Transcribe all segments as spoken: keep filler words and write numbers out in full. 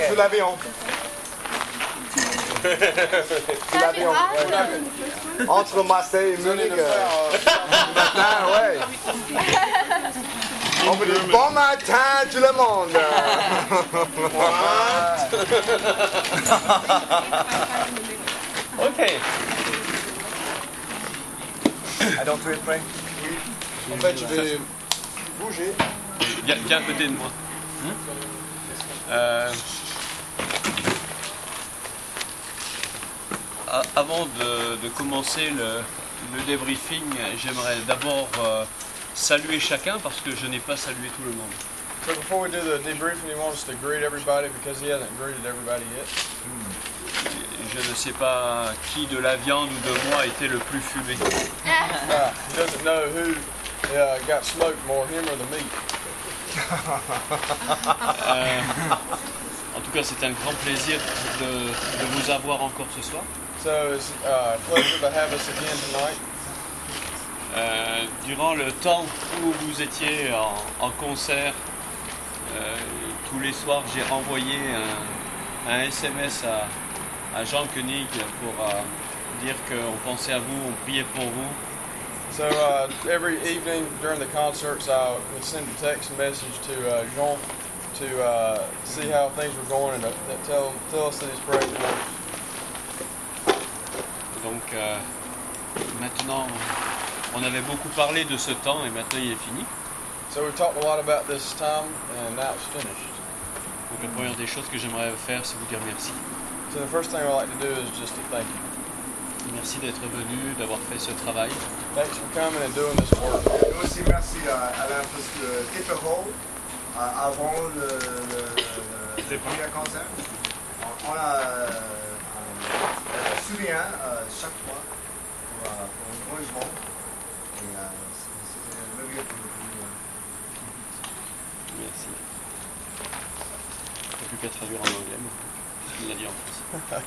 Sous l'avion. Sous l'avion. Ouais. Entre Marseille et Munich. Euh, le matin, ouais. On vous dit bon matin tout le monde. Ok. Alors tu es prêt? Oui. En fait, je vais bouger. Viens, viens à côté de moi. Euh, avant de, de commencer le, le débriefing, j'aimerais d'abord euh, saluer chacun parce que je n'ai pas salué tout le monde. So before we do the debriefing, he wants us to greet everybody because he hasn't greeted everybody yet. Je ne sais pas qui de la viande ou de moi était le plus fumé. Uh, he doesn't know who uh, got smoked more, him or the meat. Euh, en tout cas, c'est un grand plaisir de, de vous avoir encore ce soir. So it's uh, a pleasure to have us again tonight. Euh, durant le temps où vous étiez en, en concert, euh, tous les soirs, j'ai envoyé un, un S M S à, à Jean Koenig pour euh, dire qu'on pensait à vous, on priait pour vous. So uh, every evening during the concerts, I would send a text message to uh, Jean to uh, see how things were going and uh, tell tell us that he's praying for us. Donc euh, maintenant, on avait beaucoup parlé de ce temps et maintenant il est fini. So we talked a lot about this time and now it's finished. Donc la première des choses que j'aimerais faire, c'est vous dire merci. So the first thing I'd like to do is just to thank you. Merci d'être venu, d'avoir fait ce travail. Thanks for coming and doing this work. Et aussi merci à Alain parce que Tépereau, avant le, le, le, le premier concert, on, on a euh, un souvient euh, chaque fois pour, euh, pour un bon monde. Et euh, c'était merveilleux pour nous. Merci. Il n'y a plus qu'à traduire en anglais, mais il l'a dit en français.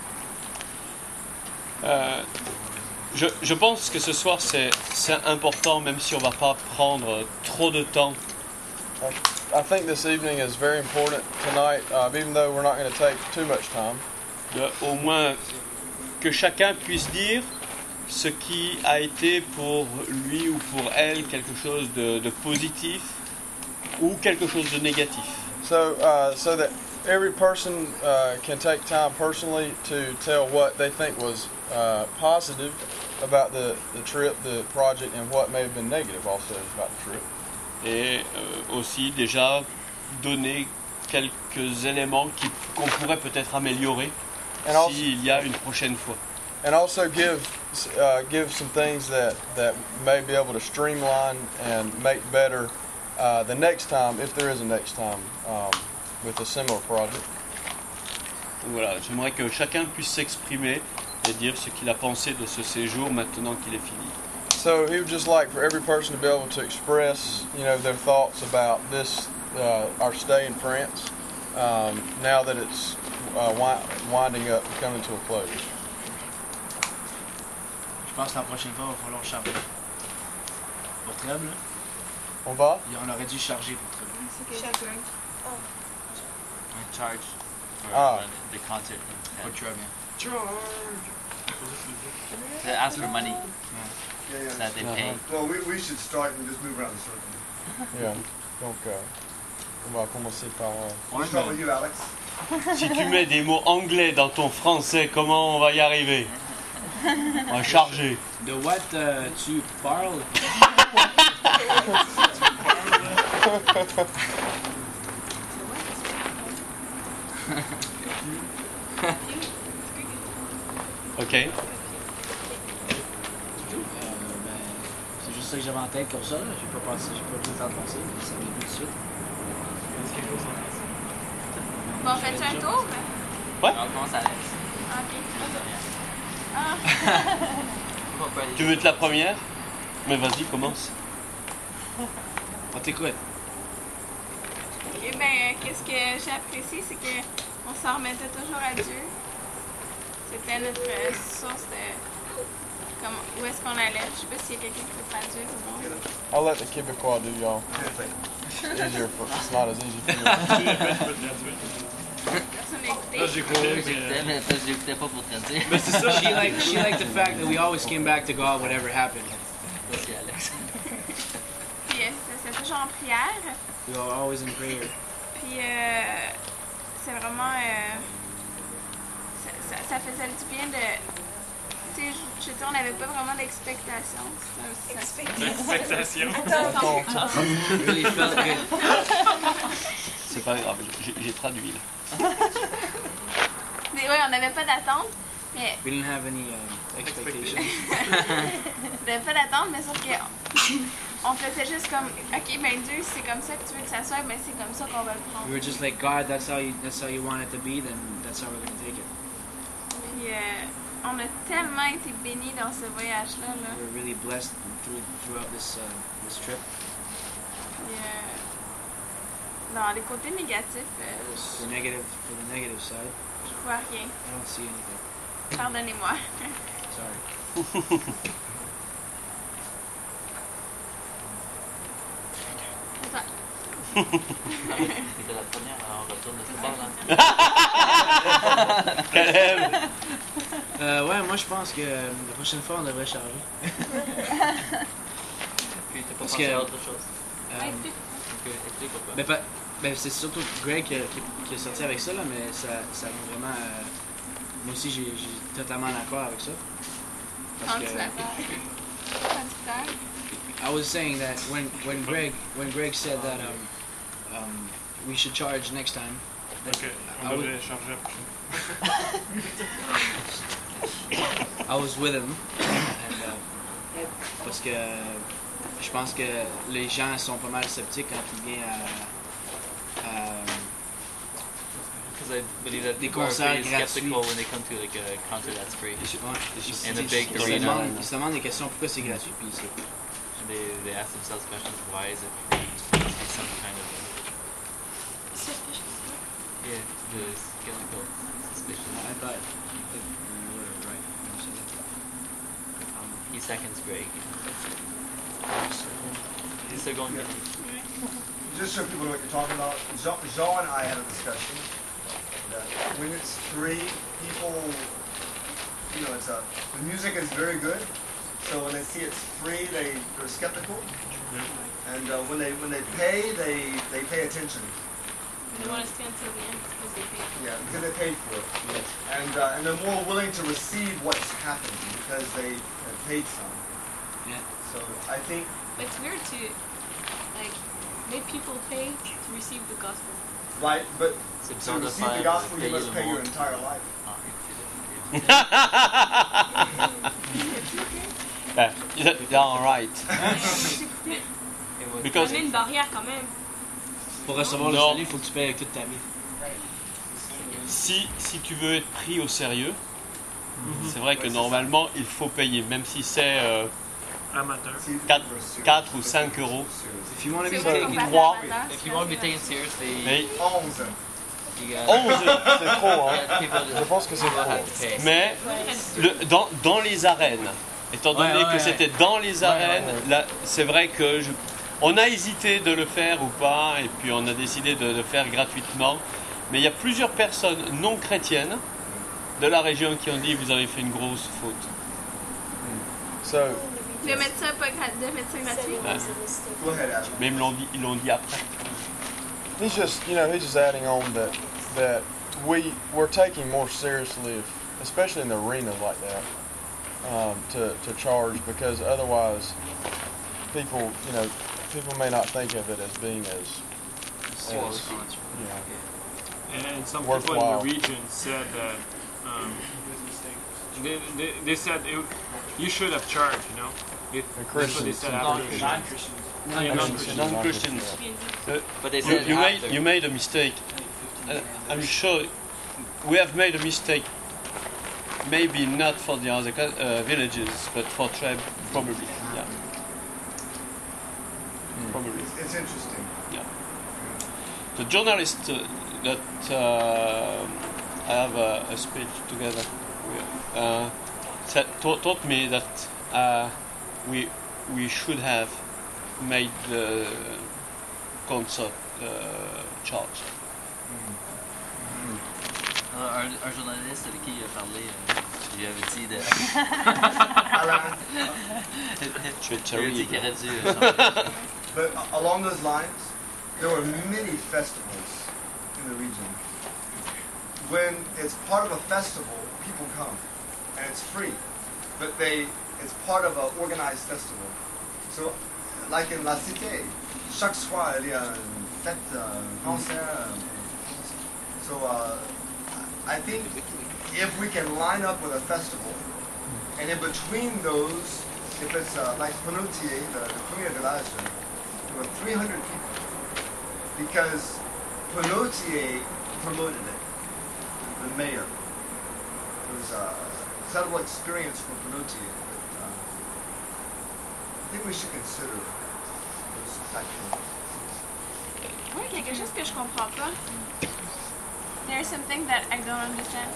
Euh, je, je pense que ce soir c'est, c'est important, même si on ne va pas prendre trop de temps. I think this evening is very important tonight, uh, even though we're not going to take too much time. De, au moins que chacun puisse dire ce qui a été pour lui ou pour elle quelque chose de, de positif ou quelque chose de négatif. So, uh, so that every person uh, can take time personally to tell what they think was uh, positive about the, the trip, the project, and what may have been negative also about the trip. Et euh, aussi déjà donner quelques éléments qui, qu'on pourrait peut-être améliorer s'il y a une prochaine fois. And also give uh, give some things that, that may be able to streamline and make better uh, the next time, if there is a next time, um, with a similar project. Donc voilà, j'aimerais que chacun puisse s'exprimer et dire ce qu'il a pensé de ce séjour maintenant qu'il est fini. So he would just like for every person to be able to express, you know, their thoughts about this, uh, our stay in France, um, now that it's uh, wi- winding up and coming to a close. Je pense que la prochaine fois, il va falloir charger. Pour Trèbes, là. On va? On aurait dû charger pour Trèbes. Chacun. Un charge for Ah. the concert. Pour Trèbes. Charge. Ask for money. Yeah, yeah. So that they pay. Well, we, we should start and just move around the circle. Yeah. Donc, euh, on va commencer par... Euh, We'll start with you, Alex. Si tu mets des mots anglais dans ton français, comment on va y arriver? On va charger. De what uh, tu parles? Ok. Euh, ben, c'est juste ça que j'avais en tête comme ça. Là. J'ai pas pensé, j'ai pas pris le temps de penser. Ça m'est venu tout de suite. Bon, on fait un tour? Ouais. On commence à Alex. Ok. Ah. Tu veux être la première? Mais vas-y, commence. On t'écoute. Eh bien, qu'est-ce que j'ai apprécié, c'est qu'on s'en remettait toujours à Dieu. C'était notre source de... Comme, où est-ce qu'on allait? Je sais pas s'il y a quelqu'un qui peut traduire ou non. I'll let the Québécois do, y'all. Easier for, it's not as easy for you. Personne j'écoutais. J'écoutais, mais parce que j'écoutais pas pour te le dire. Mais c'est ça. She liked she liked the fact that we always came back to God whatever happened. Merci, Alex. Puis euh, c'est- c'est toujours en prière. We were always in prayer. Puis euh, c'est vraiment. euh, ça, ça, ça faisait du bien de. Tu sais, je, je veux dire, on n'avait pas vraiment d'expectation. Ça- ça- Expectation. Really felt good. C'est pas grave, j'ai j'ai traduit là. Mais ouais, on n'avait pas d'attente. Mais We didn't have any um, expectations. on n'avait pas d'attente, mais sauf que. On faisait juste comme, ok, ben Dieu, si c'est comme ça que tu veux que ça soit, ben c'est comme ça qu'on va le prendre. We were just like, God, that's how you that's how you want it to be, then that's how we're gonna take it. Puis euh, on a tellement été bénis dans ce voyage-là. Là. We were really blessed through, throughout this uh, this trip. Puis, euh, dans les côtés négatifs, euh, The je, negative for the negative side, je vois rien. I don't see anything. Pardonnez-moi. Sorry. Attends. C'était la première, alors on retourne de ce bord-là. Caleb. Euh, ouais, moi je pense que euh, la prochaine fois on devrait charger. Puis t'as pas Parce pensé que- à autre chose. Euh, Ok, explique pourquoi. ben, pas- ben, c'est surtout Greg qui, a- qui, qui est sorti avec ça, là, mais ça, ça m'a vraiment. euh, moi aussi j'ai j'ai totalement d'accord avec ça. Parce Quand que tu d'accord. Traducteur. I was saying that when, when Greg when Greg said that um, um, we should charge next time. Ok, on I would- devrait changer la prochaine. I was with him. And, uh, parce que je pense que les gens sont pas mal sceptiques quand il vient à, à- Because I believe that Des people are concerts pretty gratuits. skeptical when they come to like a concert that's free. ouais, ils- In a ils- big ils se arena. demandent- ils se demandent des questions pourquoi c'est gratuit. Puis c'est- And they, they ask themselves questions, why is it free? Must be some kind of, yeah, the skeptical suspicion. I thought that you were right when you said that. Um, he seconds Greg. He's still going. Just so people know what you're talking about, Jean, Jean and I had a discussion that when it's free, people, you know, it's a, the music is very good. So when they see it's free, they, they're skeptical. And uh, when they when they pay, they, they pay attention. They want to stand till the end because they pay. Yeah, because they paid for it. And uh, and they're more willing to receive what's happened because they have paid some. Yeah. So I think It's weird to like make people pay to receive the gospel. right, but C'est to bizarre de receive faire the gospel, you payer must le pay your monde. entire life. Yeah, you're you're all right. It was- Because Il y a une barrière quand même. Pour recevoir le Non. salut, il faut que tu payes avec toute ta vie. si, si tu veux être pris au sérieux, c'est vrai que normalement il faut payer, même si c'est euh, Amateur. quatre ou cinq euros. If you want to be C'est vrai qu'on taken, passe trois. la valeur, If you want to be taken seriously, Mais onze. you got onze, C'est trop, hein. yeah, people Je pense que c'est trop. have to pay. mais le- dans, dans les arènes, étant donné Ouais, ouais, que ouais. c'était dans les arènes, ouais. là, c'est vrai que je- on a hésité de le faire ou pas, et puis on a décidé de le faire gratuitement. Mais il y a plusieurs personnes non chrétiennes de la région qui ont dit vous avez fait une grosse faute. So, De mettre ça, pas gra- de mettre ça gratuit. Go ahead, Adam. Mais ils me l'ont dit, ils l'ont dit après. he's just, you know, he's just adding on that that we we're taking more seriously, if, especially in the arena like that, um, to to charge because otherwise, people, you know, people may not think of it as being as, as you know. And some Worthwhile. people in the region said that um, they, they, they said it, you should have charged, you know. It, The that's what they Christians. said after. non-Christian. Yeah, non-Christian. Non-Christians. But they You, said you made after. you made a mistake. Uh, I'm sure we have made a mistake. Maybe not for the other co- uh, villages, but for Treb, probably. Yeah. Probably. It's, it's interesting. The journalist uh, that uh, I have a, a speech together with uh, said, taught, taught me that uh, we we should have made the concert uh, charge. Uh, our un, un journaliste de qui il a parlé, euh, il lui avait dit de. Alan, Tu es Il lui a dit terrible. qu'il aurait dû euh, changer. but along those lines, there were many festivals in the region. When it's part of a festival, people come, and it's free, but they it's part of an organized festival. So, like in La Cité, chaque soir il y a une fête, un concert. So, uh, I think if we can line up with a festival, and in between those, if it's uh, like Penoutier, the, the premier village, there were three hundred people, because Penoutier promoted it, the mayor. It was a incredible experience for Penoutier. But, uh, I think we should consider those factors. Oui, quelque chose que je comprends pas. There's something that I don't understand.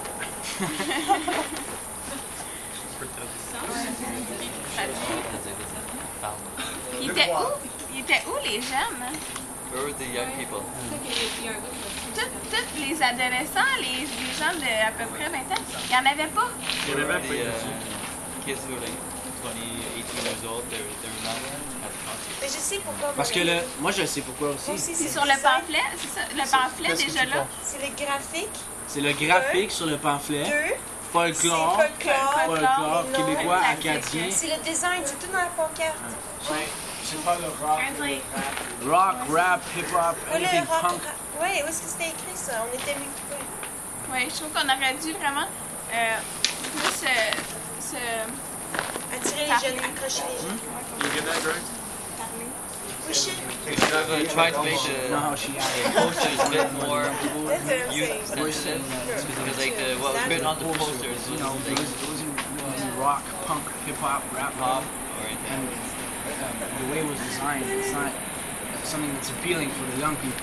Ils étaient où? Ils étaient où les jeunes? Where were the young people? Toutes, toutes les adolescents, les, les gens de à peu près vingt ans, il n'y en avait pas. Il y en avait Where pas were the ici. uh, kids who were like twenty, eighteen years old, they were, they were not at the concert? Mais je sais pourquoi. Parce que le, moi, je sais pourquoi aussi. Moi aussi, C'est c'est sur le design. pamphlet, c'est ça, le pamphlet Qu'est-ce que déjà tu là. penses? C'est le graphique. C'est le graphique sur le pamphlet. Deux, Folklore. c'est folklore. Folklore les noms. québécois, la acadien. C'est le design, c'est tout dans la pancarte. C'est pas le rock. Un truc. Rock, rap, hip-hop, Ouais, anything le rock, punk. rap. Ouais, où est-ce que c'était écrit ça? On était mis. Oui, je trouve qu'on aurait dû vraiment euh, plus euh, se Attirer les jeunes, accrocher les jeunes. You get that, Greg? parler. We should. Uh, trying to make the, No, she the posters a bit more That's what I'm youth saying. sensitive. Because like the, what was written on the posters was you know, it like was, it wasn't, it wasn't rock, punk, hip-hop, rap, pop pop. or anything. And um, the way it was designed, it's not something that's appealing for the young people.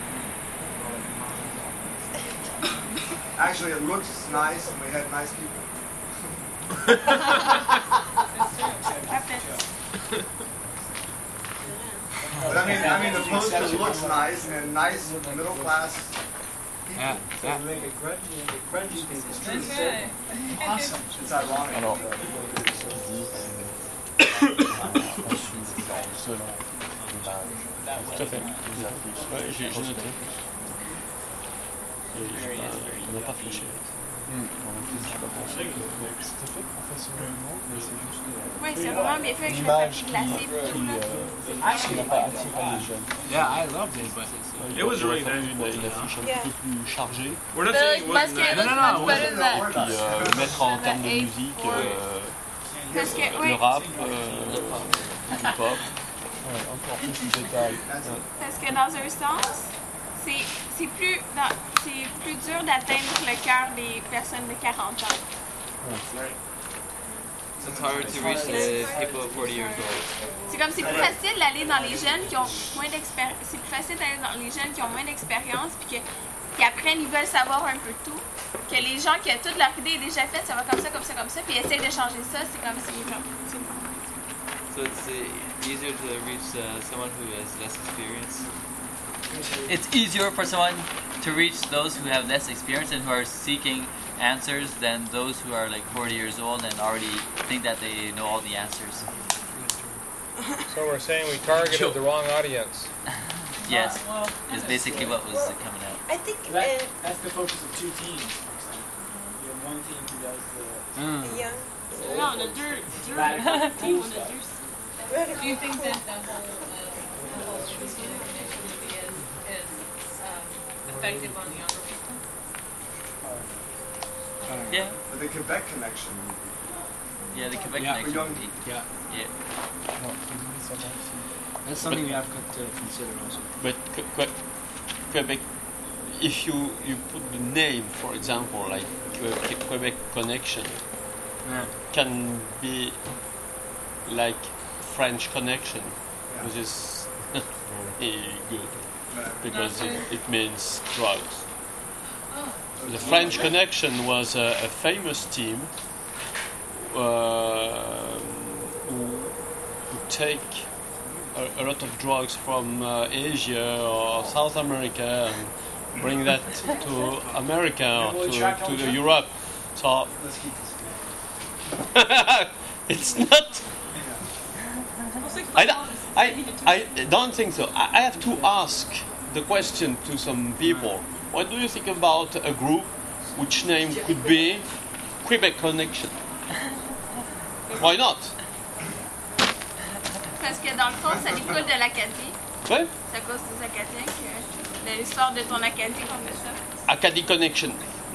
Actually, it looks nice, and we had nice people. But I mean, I mean, the poster looks nice and nice middle class people. Yeah, yeah. Make it grungy and the grungy thing is true. Good. Awesome. It's ironic. Alors, Tout à fait. Ouais, j'ai j'ai noté. Et j'ai pas- On n'a pas fléché. Oui, c'est vraiment bien fait avec le l'image papier qui, glacé. qui, euh, qui n'a pas attiré les jeunes. Yeah, I loved it, but Il It was really faudrait nice. faire une affiche un Yeah. petit peu plus chargée. We're not saying it Parce wasn't que nice. No, no, no, much it better than- Puis euh, mettre en termes de musique euh, Parce que, le oui, rap, euh, le hip-hop. Ouais, encore plus de détails. parce que dans un sens, c'est c'est plus, dans- c'est plus dur d'atteindre le cœur des personnes de quarante ans. So it's harder to reach the people of forty years old. C'est comme c'est plus facile d'aller dans les jeunes qui ont moins d'expérience. C'est plus facile d'aller dans les jeunes qui ont moins d'expérience puis que qui apprennent, ils veulent savoir un peu tout. Que les gens qui ont toute leur idée est déjà faite, ça va comme ça, comme ça, comme ça, puis ils essayent de changer ça, c'est comme si genre. c'est- So it's uh, easier to reach uh, someone who has less experience. It's easier for someone to reach those who have less experience and who are seeking answers than those who are like forty years old and already think that they know all the answers. So we're saying we targeted the wrong audience. Yes, Well, is basically what was coming out. I think That, uh, that's the focus of two teams. for example. You have one team who does the mm. the young. no, on a deux, deux, radical team, cool on a stuff. deux. Radical. Do you think that the whole, uh, the whole Christian initiative is, is um, effective on the younger people? Yeah, But the Quebec connection. yeah, the Quebec Yeah. connection would be, Yeah, yeah. that's something we have to consider also. But Que- Que- Quebec, if you, you put the name, for example, like Que- Quebec Connection, Yeah. can be like French Connection, Yeah. which is not very good Uh, because Not it, good. it means drugs. Oh, The French Connection was a, a famous team uh, who, who take a, a lot of drugs from uh, Asia or South America and bring that to America or Will we to, track to culture? the Europe. So Let's keep this. it's not. I, don't- I, I don't think so. I I have to ask the question to some people. What do you think about a group which name could be Quebec Connection? Why not? Parce que dans le fond, ça découle de l'Acadie. Ouais? C'est à cause des Acadiens que de l'histoire de ton Acadie qu'on fait ça. Acadie Connection.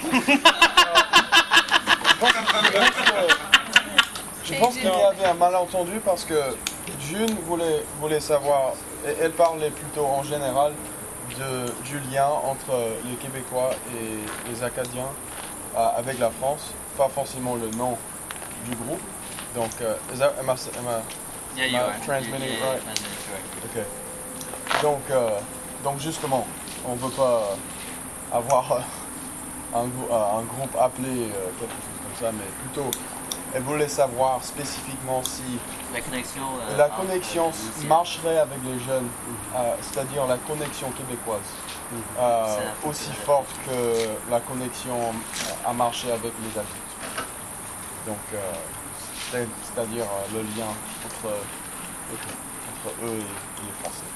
Je pense qu'il y avait un malentendu parce que June voulait, voulait savoir, et elle parlait plutôt en général de, du lien entre les Québécois et les Acadiens euh, avec la France, pas forcément le nom du groupe. Donc, euh, is that, am I, am I, Yeah, you am I are. transmitting Yeah, it yeah, right? transmitting correct. Ok. Donc, euh, donc justement, on ne veut pas avoir euh, un, grou- euh, un groupe appelé euh, quelque chose comme ça, mais plutôt, elle voulait savoir spécifiquement si La connexion. euh, la entre connexion les Luciens. marcherait avec les jeunes, euh, c'est-à-dire la connexion québécoise, euh, C'est la aussi connexion. forte que la connexion a marché avec les adultes. Donc, euh, c'est- c'est-à-dire euh, le lien entre, entre eux et, et les Français.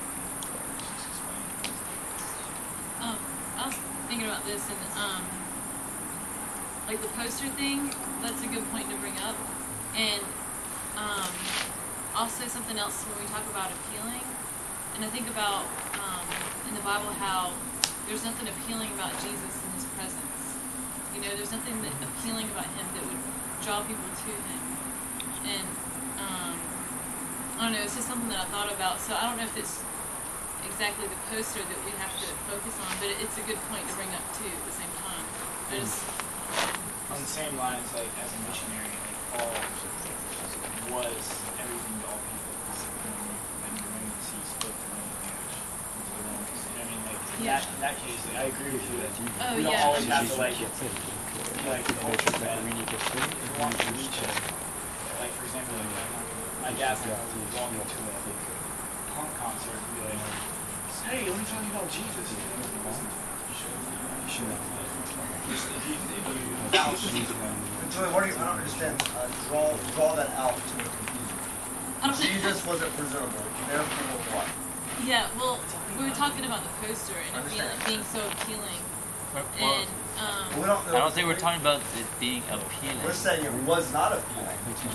Um, I was thinking about this and um, like the poster thing. That's a good point to bring up, and um, also something else when we talk about appealing. And I think about um, in the Bible how there's nothing appealing about Jesus in His presence. You know, there's nothing that appealing about Him that would draw people to Him. And um, I don't know. It's just something that I thought about. So I don't know if it's exactly the poster that we have to focus on, but it's a good point to bring up too at the same time. I just, On the same lines, like as a missionary, like Paul was everything to all people. And when he spoke to them in English, to the Romans. You know what I mean? Like in Yeah. that, in that case, like, I agree with you that Oh, we don't yeah. always have to like be like the culture fan. If we want to reach it, like for example, like my dad's like walking to a punk concert and be like, "Hey, let me tell you about Jesus." You know, you should. If you, if you vouch for them. Joey, what do you, I don't understand, uh, draw, draw that out to a confusion. I don't know. Jesus wasn't presentable, therefore what? Yeah, well, we were talking about the poster and it being, Understand. being so appealing, Well, and um, We don't know. I don't think we're talking about it being appealing. We're saying it was not appealing.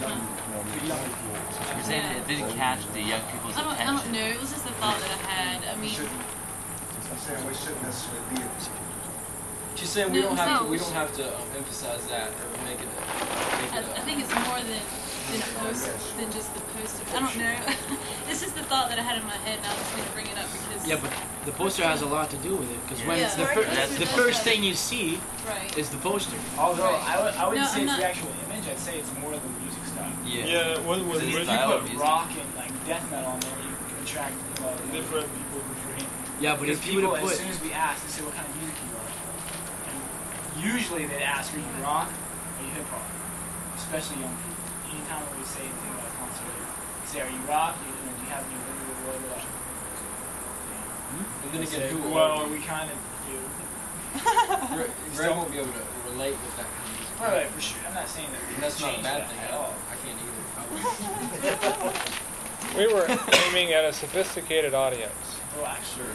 We're saying it didn't catch the young people's I don't, I attention. don't know. It was just a thought that I had. I We mean, shouldn't, I'm saying we shouldn't necessarily be. She's saying we No, don't have to. no. We don't have to um, emphasize that or make it. A, make I, it a, I think it's more than than a post than just the poster. I don't know. It's just the thought that I had in my head, and I was going to bring it up because Yeah, but the poster has a lot to do with it because when Yeah. the, Right, fir- that's the the first poster. thing you see right. is the poster. Although Right. I, would, I wouldn't No, say I'm it's the not- actual image, I'd say it's more the music stuff. yeah. Yeah, when, when, It's when the you style put of music. Rock and like death metal on there, you can attract a lot of different people different. Yeah, but Because if you would people, have as put soon as we ask, they say what kind of music you like. And usually they'd ask, are you rock or are you hip hop? Especially young people. Anytime we say anything about a concert, they say, are you rock? Do you, do you have any limited world rock? And then They again, say, who will well, argue? we kind of do. Greg, Greg won't be able to relate with that kind of music. Right, right, for sure. I'm not saying that we And that's not a change bad that thing at at all. all. I can't either. I wouldn't. We were aiming at a sophisticated audience. Relax. Sure.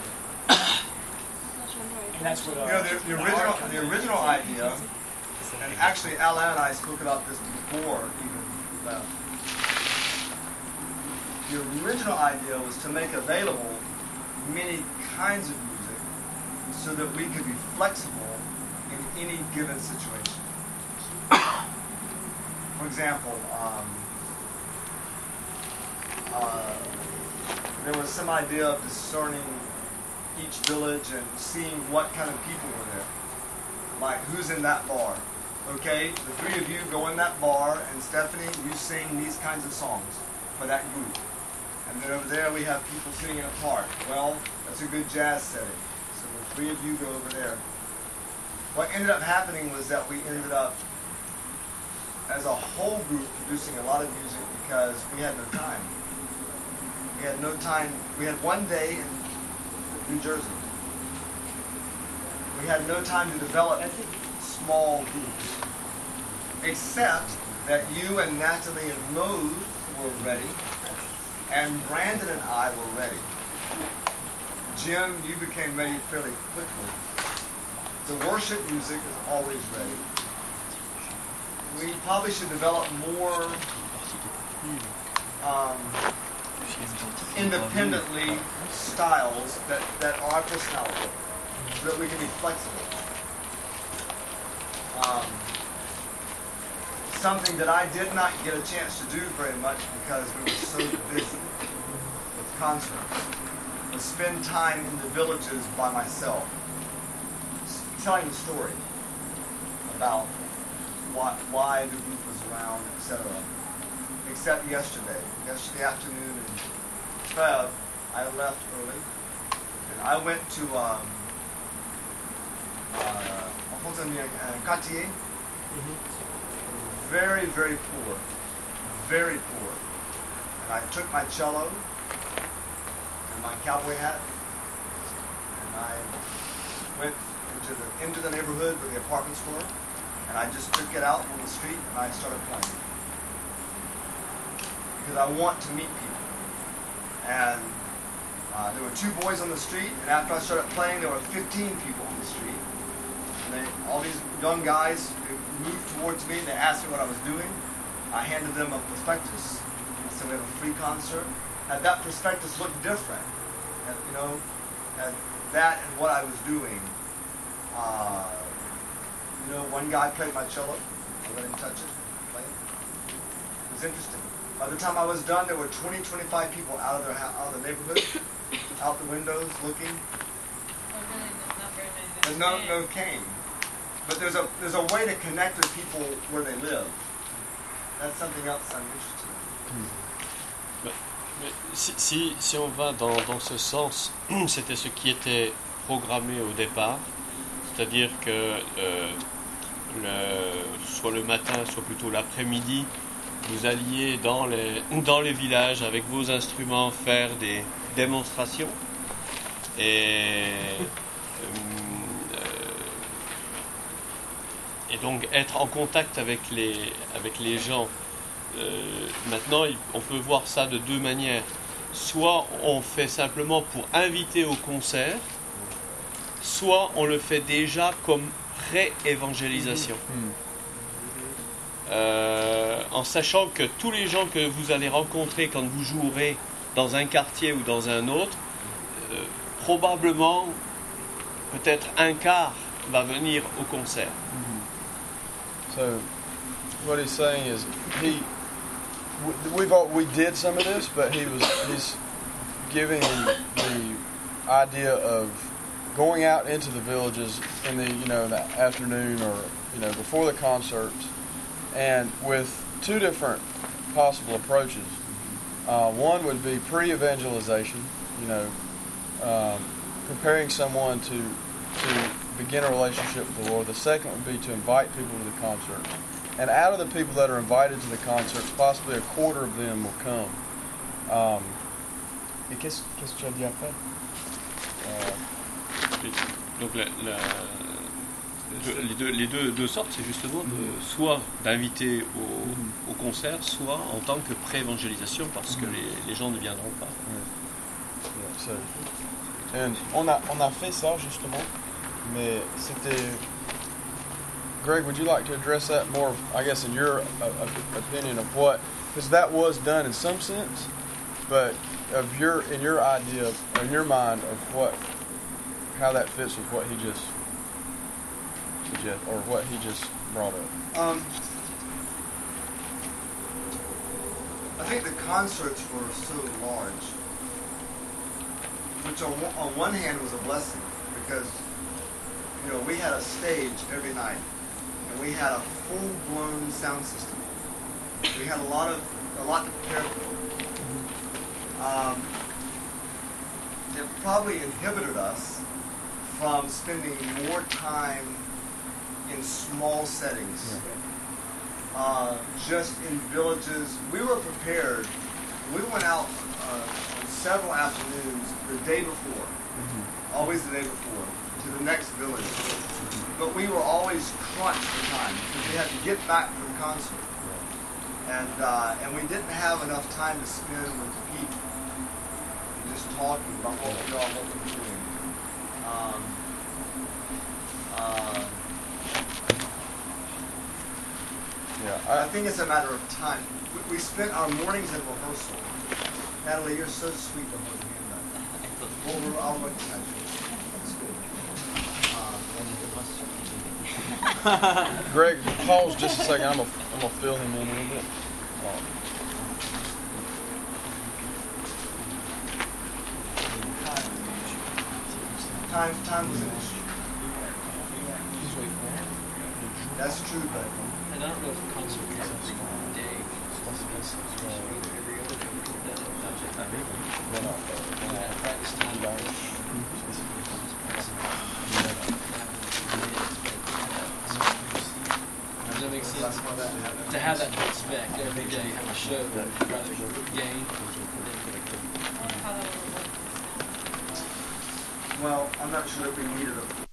And that's what. Uh, You know, the, the original, the original idea, and actually Alan and I spoke about this before even we left. The original idea was to make available many kinds of music so that we could be flexible in any given situation. For example, um, uh, there was some idea of discerning each village and seeing what kind of people were there. Like, who's in that bar? Okay, the three of you go in that bar, and Stephanie, you sing these kinds of songs for that group. And then over there we have people singing a part. Well, that's a good jazz setting. So the three of you go over there. What ended up happening was that we ended up, as a whole group, producing a lot of music because we had no time. We had no time. We had one day in New Jersey. We had no time to develop small groups, except that you and Natalie and Mose were ready, and Brandon and I were ready. Jim, you became ready fairly quickly. The worship music is always ready. We probably should develop more um, independently styles that, that are personality, so that we can be flexible. Um, something that I did not get a chance to do very much because we were so busy with concerts, was spend time in the villages by myself, telling the story about why, why the group was around, et cetera. Except yesterday. Yesterday afternoon in Feb, I left early, and I went to um, uh, Cartier. Very, very poor. Very poor. And I took my cello and my cowboy hat, and I went into the, into the neighborhood where the apartments were, and I just took it out on the street and I started playing. Because I want to meet people. And uh, there were two boys on the street, and after I started playing, there were fifteen people on the street. And they, all these young guys moved towards me, and they asked me what I was doing. I handed them a prospectus. I said, we have a free concert. And that prospectus looked different. And, you know, and that and what I was doing. Uh, you know, one guy played my cello. I let him touch it, play it. It was interesting. By the time I was done, there were twenty, twenty-five people out of their out of the neighborhood, out the windows looking. Oh, really? Not very many. And none, none came. But there's a there's a way to connect with people where they live. That's something else I'm interested in. Mais, mais si, si, si on va dans, dans ce sens, c'était ce qui était programmé au départ, c'est-à-dire que euh, le, soit le matin, soit plutôt l'après-midi, vous alliez dans les, dans les villages avec vos instruments faire des démonstrations et, euh, et donc être en contact avec les, avec les gens. Euh, maintenant, on peut voir ça de deux manières. Soit on fait simplement pour inviter au concert, soit on le fait déjà comme pré-évangélisation. Mmh. Euh, en sachant que tous les gens que vous allez rencontrer quand vous jouerez dans un quartier ou dans un autre, euh, probablement, peut-être un quart va venir au concert. Mm-hmm. So, what he's saying is, he, we've all, we did some of this, but he was he's giving the, the idea of going out into the villages in the you know the afternoon or you know before the concerts. And with two different possible approaches. Uh, one would be pre-evangelization, you know, um, preparing someone to to begin a relationship with the Lord. The second would be to invite people to the concert. And out of the people that are invited to the concerts, possibly a quarter of them will come. Um, et qu'est-ce, qu'est-ce que tu as dit après? Euh, Donc la, la, les, deux, les deux, deux sortes, c'est justement de, soit d'inviter au, mm-hmm. au concert, soit en tant que pré-évangélisation, parce mm-hmm. que les, les gens ne viendront pas. Yeah. Yeah, so, on, a, on a fait ça justement, mais c'était... Greg, would you like to address that more, I guess, in your uh, opinion of what... Because that was done in some sense, but of your in your idea, or in your mind, of what, how that fits with what he just suggest, or what he just brought up. Um, I think the concerts were so large, which on, on one hand was a blessing, because you know we had a stage every night, and we had a full-blown sound system. We had a lot of a lot to prepare for. Um, it probably inhibited us from spending more time in small settings, yeah. uh, just in villages. We were prepared. We went out uh, on several afternoons the day before, mm-hmm. always the day before, to to the next village. But we were always crunched for time because we had to get back from the concert. And, uh, and we didn't have enough time to spend with the people. Just talking about what we are, what we're doing. Um, uh, Yeah, I I, think it's a matter of time. We, we spent our mornings in rehearsal. Natalie, you're so sweet to hold your hand up. Well, we're, I'll recognize you. That's good. Uh, Greg, pause just a second. I'm gonna I'm gonna fill him in a little bit. Uh, time, time was an issue. That's true, but And I don't know if the concert is every day. Every other day. Practice time. Does that make sense? To have that to expect every day, have a show, rather gain. well, I'm not sure that we needed a